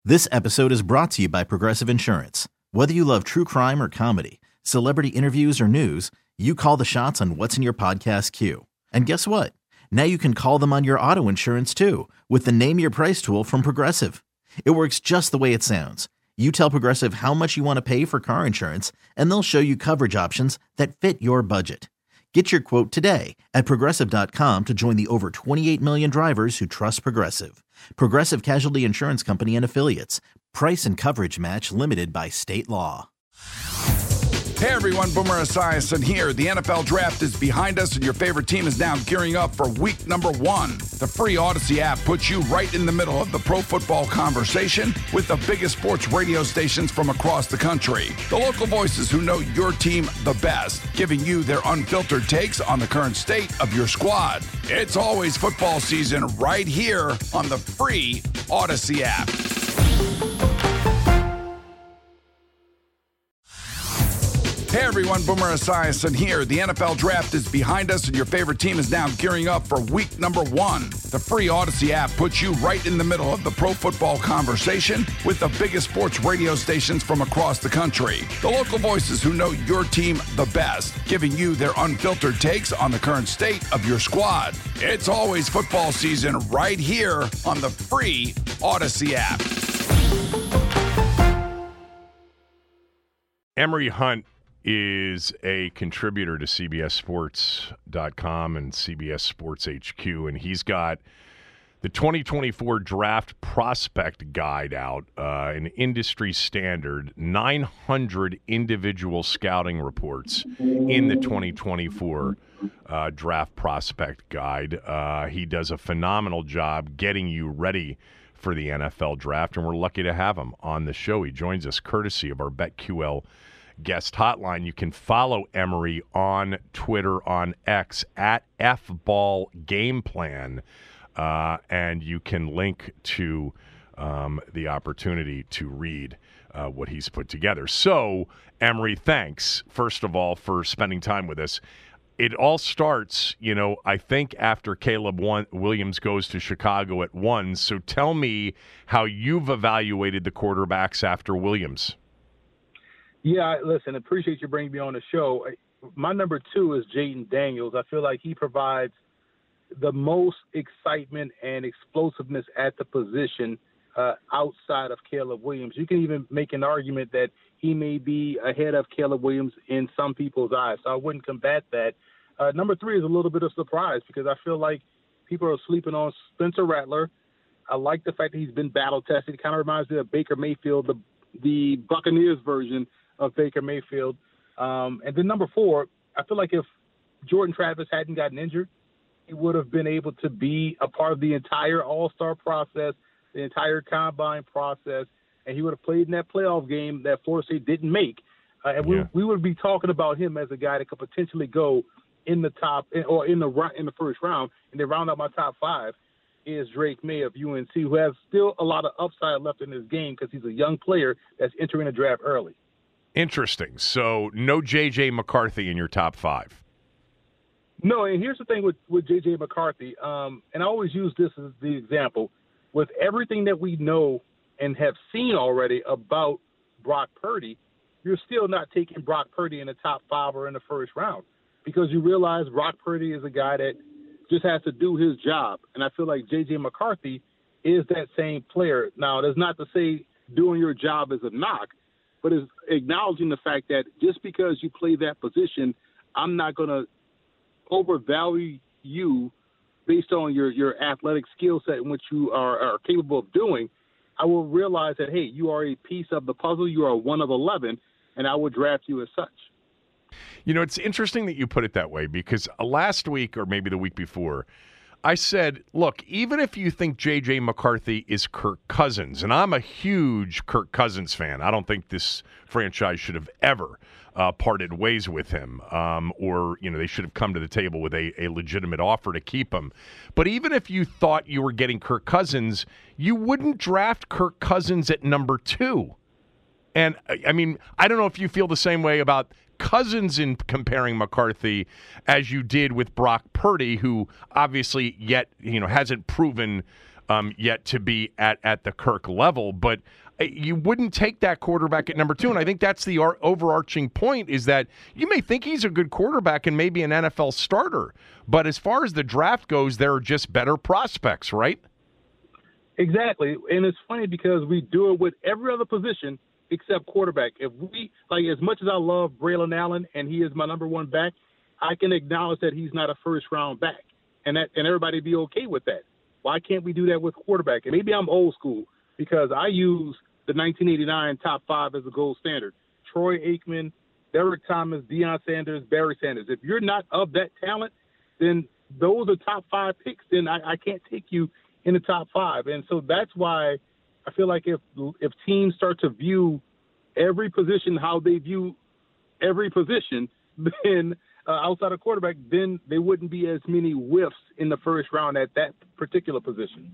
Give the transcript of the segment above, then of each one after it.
This episode is brought to you by Progressive Insurance. Whether you love true crime or comedy, celebrity interviews or news, you call the shots on what's in your podcast queue. And guess what? Now you can call them on your auto insurance too with the Name Your Price tool from Progressive. It works just the way it sounds. You tell Progressive how much you want to pay for car insurance, and they'll show you coverage options that fit your budget. Get your quote today at Progressive.com to join the over 28 million drivers who trust Progressive. Progressive Casualty Insurance Company and Affiliates. Price and coverage match limited by state law. Hey everyone, Boomer Esiason here. The NFL Draft is behind us and your favorite team is now gearing up for week number 1. The free Odyssey app puts you right in the middle of the pro football conversation with the biggest sports radio stations from across the country. The local voices who know your team the best, giving you their unfiltered takes on the current state of your squad. It's always football season right here on the free Odyssey app. Hey everyone, Boomer Esiason here. The NFL Draft is behind us and your favorite team is now gearing up for week number 1. The free Odyssey app puts you right in the middle of the pro football conversation with the biggest sports radio stations from across the country. The local voices who know your team the best, giving you their unfiltered takes on the current state of your squad. It's always football season right here on the free Odyssey app. Emory Hunt is a contributor to CBSSports.com and CBS Sports HQ, and he's got the 2024 Draft Prospect Guide out, an industry standard, 900 individual scouting reports in the 2024 Draft Prospect Guide. He does a phenomenal job getting you ready for the NFL Draft, and we're lucky to have him on the show. He joins us courtesy of our BetQL guest hotline. You can follow Emory on Twitter, on X, at FBallGamePlan, and you can link to the opportunity to read what he's put together. So, Emory, thanks, first of all, for spending time with us. It all starts, I think after Caleb Williams goes to Chicago at 1. So tell me how you've evaluated the quarterbacks after Williams. Yeah, listen, appreciate you bringing me on the show. My number 2 is Jayden Daniels. I feel like he provides the most excitement and explosiveness at the position outside of Caleb Williams. You can even make an argument that he may be ahead of Caleb Williams in some people's eyes, so I wouldn't combat that. Number 3 is a little bit of surprise because I feel like people are sleeping on Spencer Rattler. I like the fact that he's been battle-tested. It kind of reminds me of Baker Mayfield, the Buccaneers version of Baker Mayfield. And then number 4, I feel like if Jordan Travis hadn't gotten injured, he would have been able to be a part of the entire All-Star process, the entire Combine process, and he would have played in that playoff game that Florida State didn't make. We would be talking about him as a guy that could potentially go in the top or in the first round, and then round out my top 5 is Drake May of UNC, who has still a lot of upside left in his game because he's a young player that's entering the draft early. Interesting. So no J.J. McCarthy in your top 5. No, and here's the thing with J.J. McCarthy, and I always use this as the example. With everything that we know and have seen already about Brock Purdy, you're still not taking Brock Purdy in the top 5 or in the first round because you realize Brock Purdy is a guy that just has to do his job. And I feel like J.J. McCarthy is that same player. Now, that's not to say doing your job is a knock, but it's acknowledging the fact that just because you play that position, I'm not going to overvalue you based on your athletic skill set and what you are capable of doing. I will realize that, hey, you are a piece of the puzzle. You are one of 11, and I will draft you as such. It's interesting that you put it that way because last week or maybe the week before, I said, look, even if you think J.J. McCarthy is Kirk Cousins, and I'm a huge Kirk Cousins fan, I don't think this franchise should have ever parted ways with him, or they should have come to the table with a legitimate offer to keep him. But even if you thought you were getting Kirk Cousins, you wouldn't draft Kirk Cousins at number 2. And, I mean, I don't know if you feel the same way about Cousins in comparing McCarthy as you did with Brock Purdy, who obviously yet, hasn't proven yet to be at the Kirk level. But you wouldn't take that quarterback at number 2, and I think that's the overarching point, is that you may think he's a good quarterback and maybe an NFL starter, but as far as the draft goes, there are just better prospects, right? Exactly, and it's funny because we do it with every other position except quarterback. If we, like, as much as I love Braylon Allen and he is my number 1 back, I can acknowledge that he's not a first-round back, and everybody be okay with that. Why can't we do that with quarterback? And maybe I'm old school because I use the 1989 top 5 as a gold standard. Troy Aikman, Derek Thomas, Deion Sanders, Barry Sanders. If you're not of that talent, then those are top 5 picks. Then I can't take you in the top 5. And so that's why I feel like if teams start to view every position how they view every position, then outside of quarterback, then there wouldn't be as many whiffs in the first round at that particular position.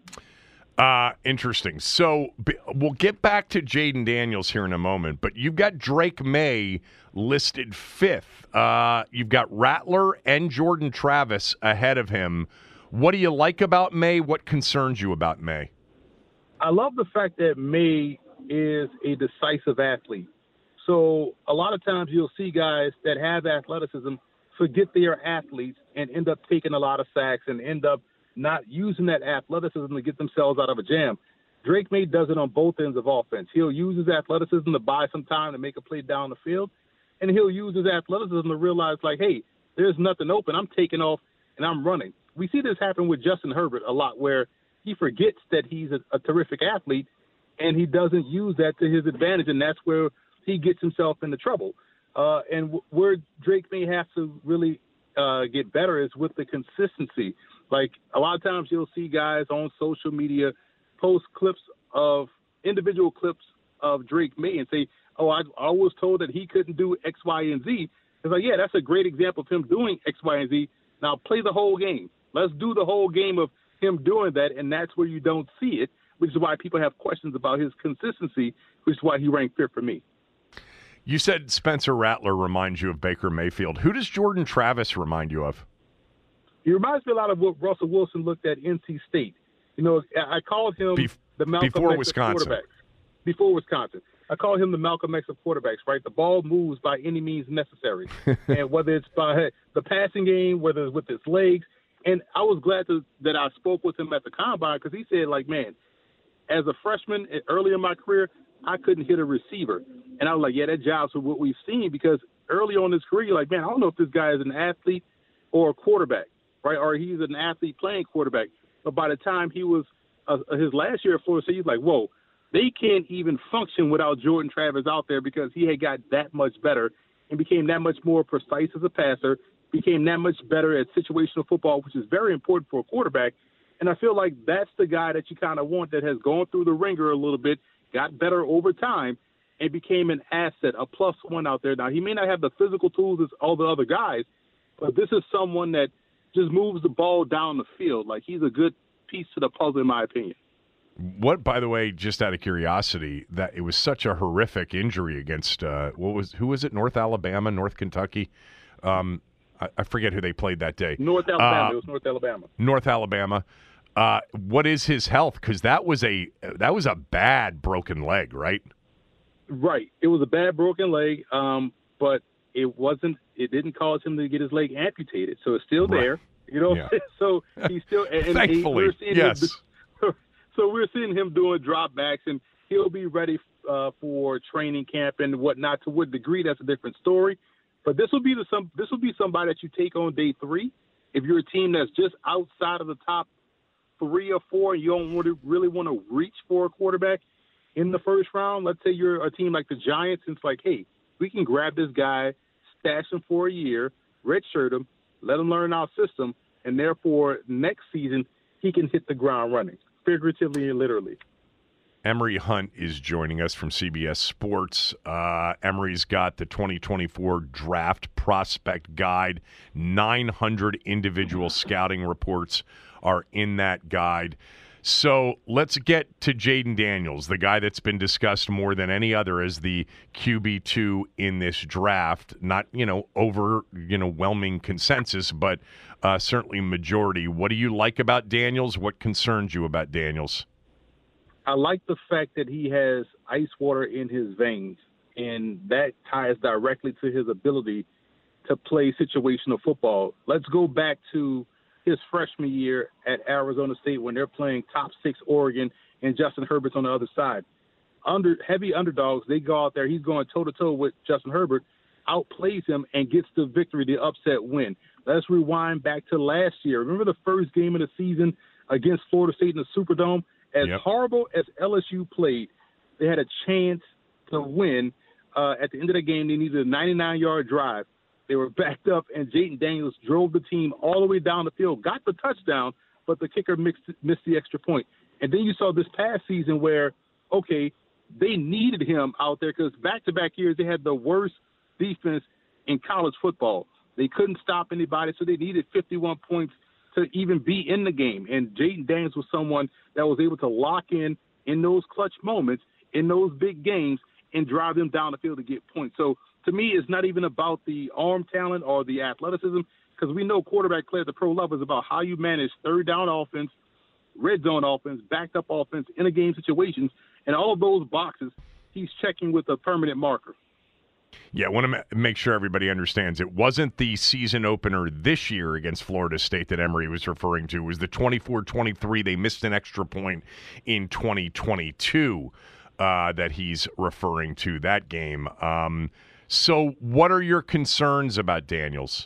Interesting. So we'll get back to Jayden Daniels here in a moment, but you've got Drake May listed 5th. You've got Rattler and Jordan Travis ahead of him. What do you like about May? What concerns you about May? I love the fact that May is a decisive athlete. So a lot of times you'll see guys that have athleticism forget they are athletes and end up taking a lot of sacks and end up not using that athleticism to get themselves out of a jam. Drake May does it on both ends of offense. He'll use his athleticism to buy some time to make a play down the field, and he'll use his athleticism to realize, like, hey, there's nothing open. I'm taking off, and I'm running. We see this happen with Justin Herbert a lot, where he forgets that he's a terrific athlete, and he doesn't use that to his advantage, and that's where he gets himself into trouble. And where Drake may have to really get better is with the consistency. Like, a lot of times you'll see guys on social media post individual clips of Drake May and say, oh, I was told that he couldn't do X, Y, and Z. It's like, yeah, that's a great example of him doing X, Y, and Z. Now play the whole game. Let's do the whole game of him doing that, and that's where you don't see it, which is why people have questions about his consistency, which is why he ranked 5th for me. You said Spencer Rattler reminds you of Baker Mayfield. Who does Jordan Travis remind you of? He reminds me a lot of what Russell Wilson looked at NC State. You know, I called him the Malcolm before X Wisconsin. of quarterbacks. Before Wisconsin. I call him the Malcolm X of quarterbacks, right? The ball moves by any means necessary. And whether it's by the passing game, whether it's with his legs. And I was glad that I spoke with him at the Combine because he said, like, man, as a freshman early in my career, I couldn't hit a receiver. And I was like, yeah, that jobs with what we've seen, because early on in his career, you're like, man, I don't know if this guy is an athlete or a quarterback, right? Or he's an athlete playing quarterback. But by the time he was his last year at Florida State, he's like, whoa, they can't even function without Jordan Travis out there, because he had got that much better and became that much more precise as a passer, became that much better at situational football, which is very important for a quarterback. And I feel like that's the guy that you kind of want, that has gone through the ringer a little bit, got better over time, and became an asset, a +1 out there. Now, he may not have the physical tools as all the other guys, but this is someone that just moves the ball down the field. Like, he's a good piece to the puzzle, in my opinion. What, by the way, just out of curiosity, that it was such a horrific injury against who was it? North Alabama, North Kentucky. I forget who they played that day. North Alabama. It was North Alabama. North Alabama. What is his health? Because that was a bad broken leg, right? Right. It was a bad broken leg, but it didn't cause him to get his leg amputated, so it's still there. Right. You know, yeah. So he's still. And thankfully, yes. So we're seeing him doing drop backs, and he'll be ready for training camp and whatnot. To what degree, that's a different story. But this will be somebody that you take on day 3. If you're a team that's just outside of the top 3 or 4, and you don't really want to reach for a quarterback in the first round. Let's say you're a team like the Giants, and it's like, hey, we can grab this guy, stash him for a year, redshirt him, let him learn our system, and therefore next season he can hit the ground running, figuratively and literally. Emory Hunt is joining us from CBS Sports. Emory's got the 2024 Draft Prospect Guide. 900 individual scouting reports are in that guide. So let's get to Jayden Daniels, the guy that's been discussed more than any other as the QB2 in this draft. Not, overwhelming consensus, but certainly majority. What do you like about Daniels? What concerns you about Daniels? I like the fact that he has ice water in his veins, and that ties directly to his ability to play situational football. Let's go back to his freshman year at Arizona State when they're playing top 6 Oregon and Justin Herbert's on the other side. Heavy underdogs, they go out there. He's going toe-to-toe with Justin Herbert, outplays him, and gets the victory, the upset win. Let's rewind back to last year. Remember the first game of the season against Florida State in the Superdome? As horrible as LSU played, they had a chance to win. At the end of the game, they needed a 99-yard drive. They were backed up, and Jayden Daniels drove the team all the way down the field, got the touchdown, but the kicker missed the extra point. And then you saw this past season where, okay, they needed him out there because back-to-back years they had the worst defense in college football. They couldn't stop anybody, so they needed 51 points to even be in the game. And Jayden Daniels was someone that was able to lock in those clutch moments, in those big games, and drive them down the field to get points. So to me, it's not even about the arm talent or the athleticism, because we know quarterback play at the pro level is about how you manage third down offense, red zone offense, backed up offense, in a game situations, and all of those boxes he's checking with a permanent marker. Yeah, I want to make sure everybody understands. It wasn't the season opener this year against Florida State that Emory was referring to. It was the 24-23. They missed an extra point in 2022 that he's referring to, that game. So what are your concerns about Daniels?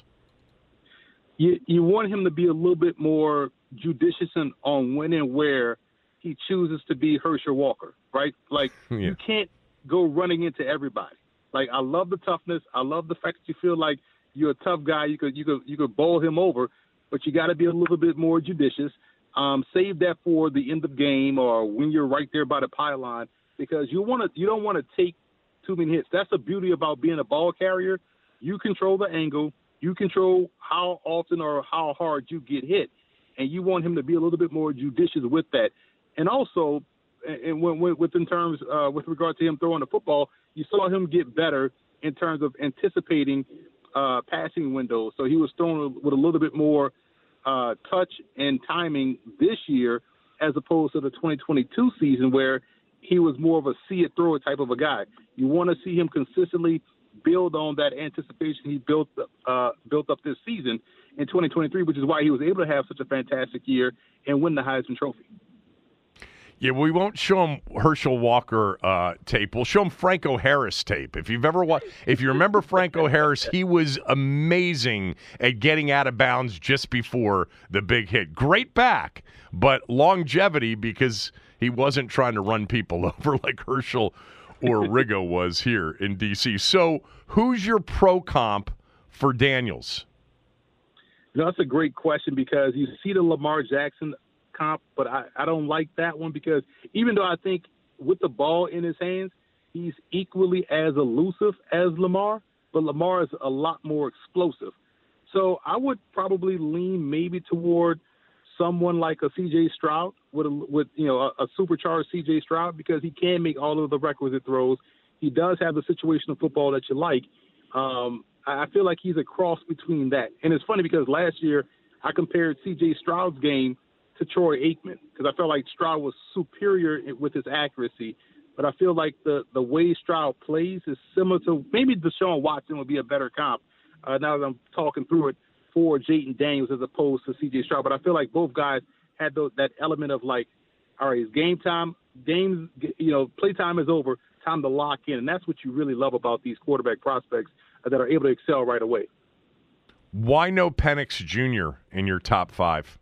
You want him to be a little bit more judicious on when and where he chooses to be Herschel Walker, right? Like, You can't go running into everybody. Like, I love the toughness. I love the fact that you feel like you're a tough guy. You could bowl him over, but you got to be a little bit more judicious. Save that for the end of game or when you're right there by the pylon, because you don't want to take too many hits. That's the beauty about being a ball carrier. You control the angle. You control how often or how hard you get hit, and you want him to be a little bit more judicious with that. And also, with regard to him throwing the football, you saw him get better in terms of anticipating passing windows. So he was throwing with a little bit more touch and timing this year, as opposed to the 2022 season where he was more of a see-it-throw it type of a guy. You want to see him consistently build on that anticipation he built up this season in 2023, which is why he was able to have such a fantastic year and win the Heisman Trophy. Yeah, we won't show him Herschel Walker tape. We'll show him Franco Harris tape. If you remember Franco Harris, he was amazing at getting out of bounds just before the big hit. Great back, but longevity because he wasn't trying to run people over like Herschel or Rigo was here in D.C. So who's your pro comp for Daniels? That's a great question because you see the Lamar Jackson comp, but I don't like that one because even though I think with the ball in his hands, he's equally as elusive as Lamar, but Lamar is a lot more explosive. So I would probably lean maybe toward someone like a C.J. Stroud with a supercharged C.J. Stroud because he can make all of the requisite throws. He does have the situational football that you like. I feel like he's a cross between that. And it's funny because last year I compared C.J. Stroud's game to Troy Aikman because I felt like Stroud was superior with his accuracy. But I feel like the way Stroud plays is similar to maybe Deshaun Watson would be a better comp now that I'm talking through it for Jayden Daniels as opposed to C.J. Stroud. But I feel like both guys had that element of like, all right, it's game time. Play time is over. Time to lock in. And that's what you really love about these quarterback prospects that are able to excel right away. Why no Penix Jr. in your top 5?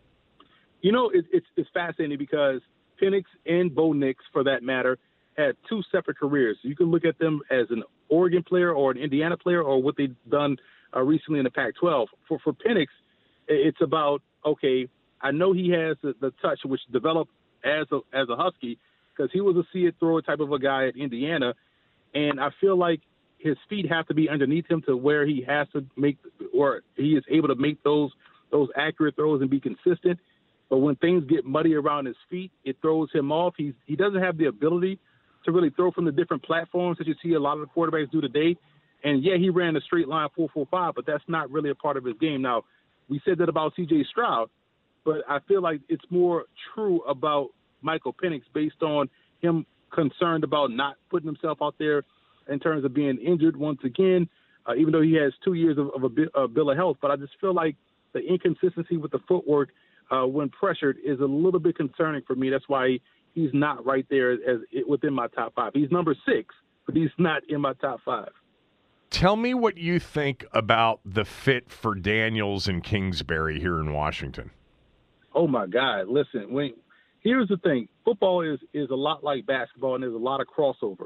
It's fascinating because Penix and Bo Nix, for that matter, had 2 separate careers. You can look at them as an Oregon player or an Indiana player or what they've done recently in the Pac-12. For Penix, it's about, okay, I know he has the touch which developed as a Husky because he was a see-it-throw type of a guy at Indiana, and I feel like his feet have to be underneath him to where he has to make or he is able to make those accurate throws and be consistent. But when things get muddy around his feet, it throws him off. He doesn't have the ability to really throw from the different platforms that you see a lot of the quarterbacks do today. And, yeah, he ran a straight line 4.45, but that's not really a part of his game. Now, we said that about C.J. Stroud, but I feel like it's more true about Michael Penix based on him concerned about not putting himself out there in terms of being injured once again, even though he has 2 years of a bill of health. But I just feel like the inconsistency with the footwork when pressured is a little bit concerning for me. That's why he's not right there as within my top 5. He's number 6, but he's not in my top 5. Tell me what you think about the fit for Daniels and Kingsbury here in Washington. Oh, my God. Listen, here's the thing. Football is a lot like basketball, and there's a lot of crossover.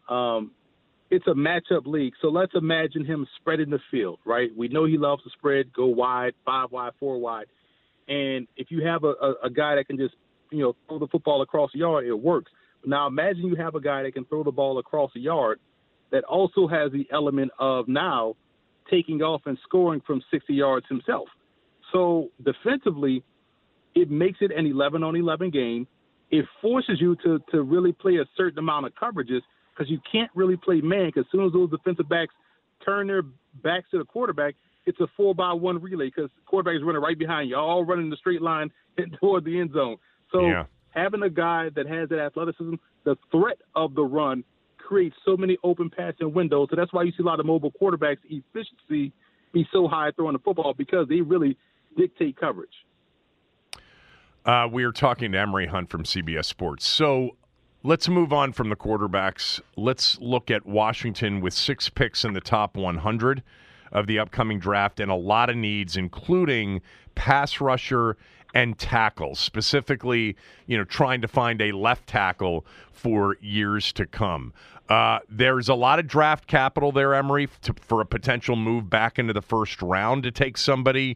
It's a matchup league, so let's imagine him spreading the field, right? We know he loves to spread, go wide, 5 wide, 4 wide. And if you have a guy that can just, throw the football across the yard, it works. Now imagine you have a guy that can throw the ball across the yard that also has the element of now taking off and scoring from 60 yards himself. So defensively, it makes it an 11-on-11 game. It forces you to really play a certain amount of coverages because you can't really play man, because as soon as those defensive backs turn their backs to the quarterback, it's a 4-by-1 relay because the quarterback is running right behind you, all running the straight line toward the end zone. So having a guy that has that athleticism, the threat of the run creates so many open passing windows. So that's why you see a lot of mobile quarterbacks' efficiency be so high throwing the football, because they really dictate coverage. We are talking to Emory Hunt from CBS Sports. So let's move on from the quarterbacks. Let's look at Washington with 6 picks in the top 100 of the upcoming draft and a lot of needs, including pass rusher and tackle, specifically, trying to find a left tackle for years to come. There's a lot of draft capital there, Emory, for a potential move back into the first round to take somebody.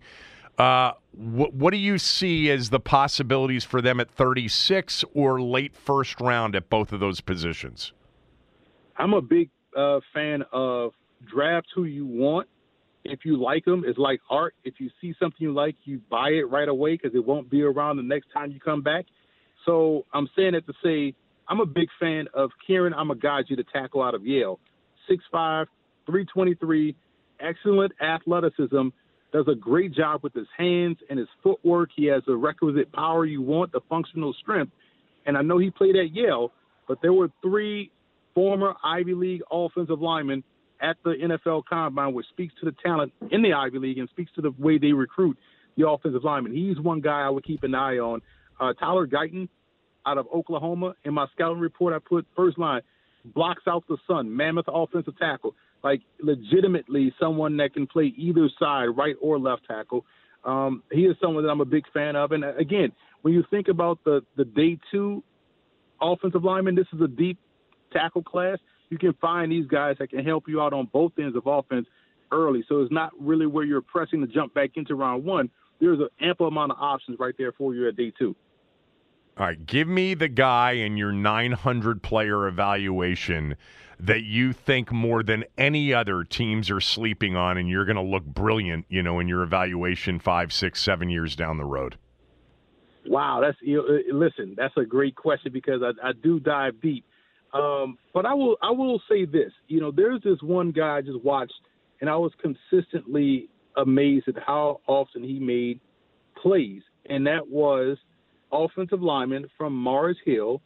What do you see as the possibilities for them at 36 or late first round at both of those positions? I'm a big fan of draft who you want. If you like them, it's like art. If you see something you like, you buy it right away because it won't be around the next time you come back. So I'm saying that to say I'm a big fan of Kieran Amegadjie, the tackle out of Yale. 6'5", 323, excellent athleticism, does a great job with his hands and his footwork. He has the requisite power you want, the functional strength. And I know he played at Yale, but there were 3 former Ivy League offensive linemen at the NFL Combine, which speaks to the talent in the Ivy League and speaks to the way they recruit the offensive linemen. He's one guy I would keep an eye on. Tyler Guyton out of Oklahoma. In my scouting report, I put first line, blocks out the sun, mammoth offensive tackle, like legitimately someone that can play either side, right or left tackle. He is someone that I'm a big fan of. And again, when you think about the day 2 offensive lineman, this is a deep tackle class. You can find these guys that can help you out on both ends of offense early. So it's not really where you're pressing to jump back into round 1. There's an ample amount of options right there for you at day 2. All right, give me the guy in your 900-player evaluation that you think more than any other teams are sleeping on, and you're going to look brilliant, in your evaluation 5, 6, 7 years down the road. Wow, listen, that's a great question because I do dive deep. But I will say this, there's this one guy I just watched, and I was consistently amazed at how often he made plays, and that was offensive lineman from Mars Hill,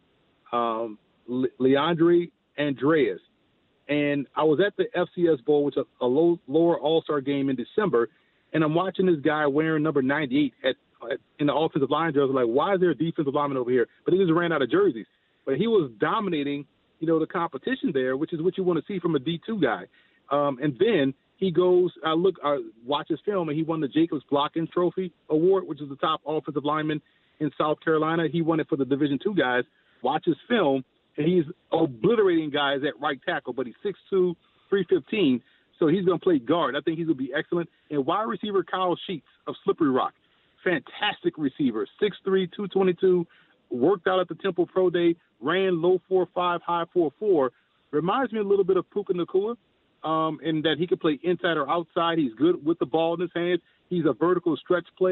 Leandre Andreas. And I was at the FCS Bowl, which is a lower all-star game in December, and I'm watching this guy wearing number 98 in the offensive line jersey. Like, why is there a defensive lineman over here? But he just ran out of jerseys. But he was dominating, the competition there, which is what you want to see from a D2 guy. And then he goes, I watch his film, and he won the Jacobs Blocking Trophy Award, which is the top offensive lineman in South Carolina. He won it for the Division II guys. Watch his film, and he's obliterating guys at right tackle, but he's 6'2", 315, so he's going to play guard. I think he's going to be excellent. And wide receiver Kyle Sheets of Slippery Rock, fantastic receiver, 6'3", 222, worked out at the Temple Pro Day, ran low 4.5, high 4.4. Reminds me a little bit of Puka Nacua in that he can play inside or outside. He's good with the ball in his hands. He's a vertical stretch player.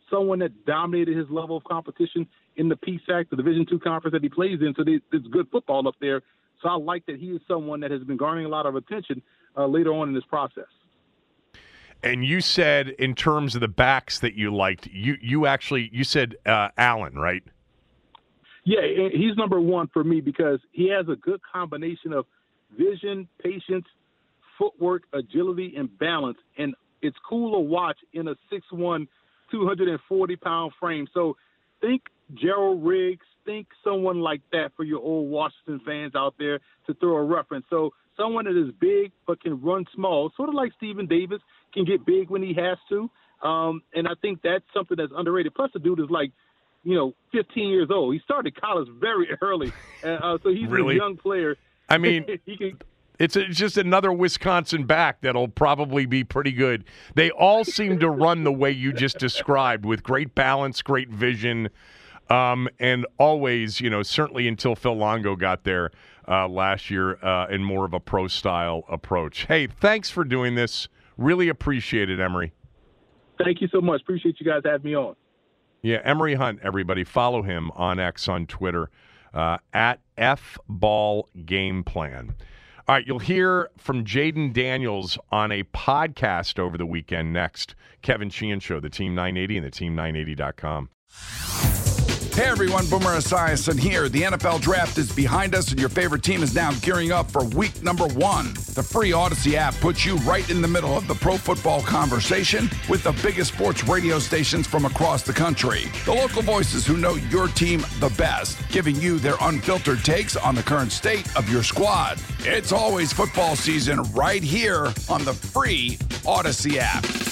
someone that dominated his level of competition in the PSAC, the Division II conference that he plays in. So there's good football up there. So I like that he is someone that has been garnering a lot of attention later on in this process. And you said in terms of the backs that you liked, you said Allen, right? Yeah, he's number one for me because he has a good combination of vision, patience, footwork, agility, and balance. And it's cool to watch in a 6'1", 240-pound frame. So think Gerald Riggs, think someone like that for your old Washington fans out there to throw a reference. So someone that is big but can run small, sort of like Stephen Davis, can get big when he has to. And I think that's something that's underrated. Plus, the dude is 15 years old. He started college very early. So he's really? A young player. I mean, it's just another Wisconsin back that'll probably be pretty good. They all seem to run the way you just described, with great balance, great vision, and always, certainly until Phil Longo got there last year in more of a pro-style approach. Hey, thanks for doing this. Really appreciate it, Emory. Thank you so much. Appreciate you guys having me on. Yeah, Emory Hunt, everybody. Follow him on X, on Twitter, at FBallGamePlan. All right, you'll hear from Jayden Daniels on a podcast over the weekend next. Kevin Sheehan Show, the Team 980 and the Team980.com. Hey everyone, Boomer Esiason here. The NFL Draft is behind us and your favorite team is now gearing up for week number 1. The free Odyssey app puts you right in the middle of the pro football conversation with the biggest sports radio stations from across the country. The local voices who know your team the best, giving you their unfiltered takes on the current state of your squad. It's always football season right here on the free Odyssey app.